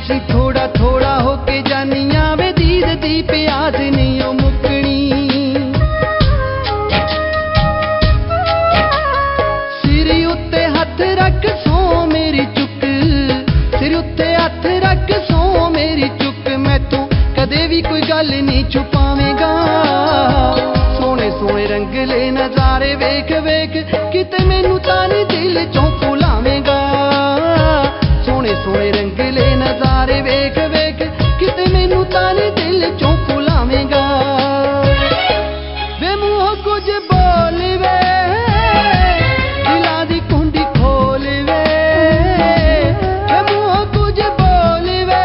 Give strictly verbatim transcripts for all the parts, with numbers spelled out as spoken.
सी थोड़ा थोड़ा होके जानिया वे दीद दी प्यास नहीं ओ मुकनी। सिर उत्ते हथ रख सो मेरी चुक, सिर उत्ते हथ रख सो मेरी चुक, मैं तू कदे भी कोई गल नहीं छुपावेगा। सोने सोने रंगले नजारे वेख वेख किते मैनू तानी दिल चों भुलावेगा। सोने सोने रंगले नजारे वेख वेख किते मैनू तानी दिल चों भुलावेगा। वे मुंह कुछ बोल वे दिला दी कुंडी खोल वे, वे मुंह कुछ बोल वे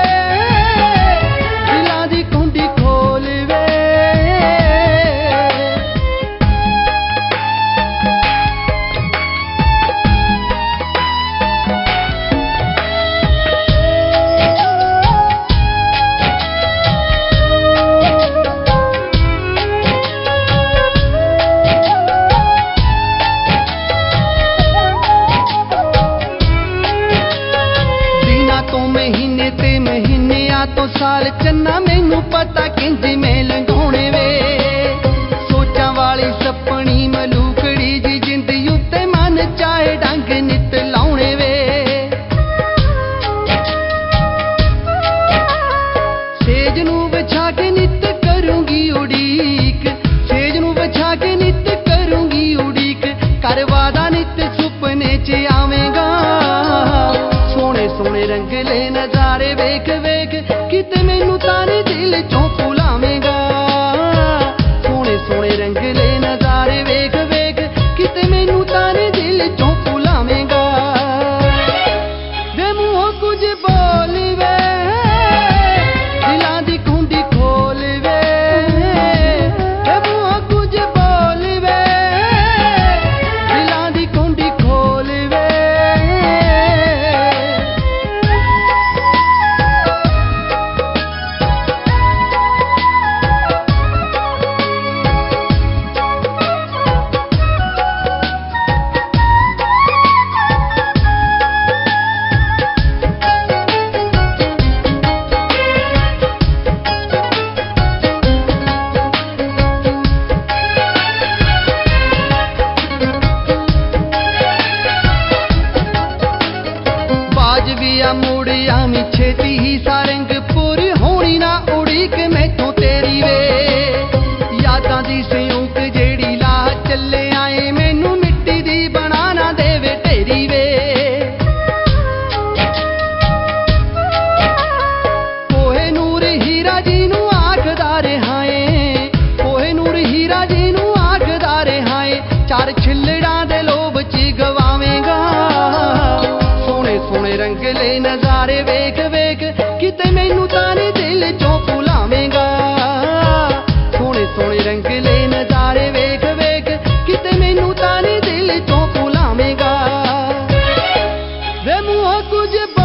दिला दी कुंडी खोल वे। महीने ते महीने आ तो साल चन्ना मैनू पता किंज मैं लंघाउणे वे। सोचा वाली सपनी मलूकड़ी जी जिंद उत्ते मन चाहे डंग नित लाउणे वे। सेज नू बिछा के नित करूंगी उड़ीक, सेज नू बिछा के नित करूंगी उड़ीक, कर वादा नित सुपने च आवेगा। सोने सोने रंगले नजारे वेख वेख किते मैनू ताने दिल चों भुलावेगा। सोने सोने रंगले नजारे वेख वेख किते मैनू ताने दिल चों भुलावेगा। वे मुंह कुछ बोल वे दिला दी कुंडी खोल वे, वे मुंह कुछ बोल वे दिला दी कुंडी खोल वे। मुड़िया मी छेती ही सारंग पूरी होनी ना उड़ीक मैथों तेरी वे। यादां दी संयूक जेड़ी ला चले आए मैनू मिट्टी दी बनाना देवे ढेरी वे। कोहे नूर हीरा जी नू आखदा रहाए, कोहे नूर हीरा जी नू आखदा रहाए, चार छिल्लड़ां दे लोभ च गवावेगा। सोने सोने रंगले नजारे वेख वेख किते मैनू ताने दिल चों भुलावेगा। सोने सोने रंगले नजारे वेख वेख किते मैनू ताने दिल चों भुलावेगा। वे मुंह कुछ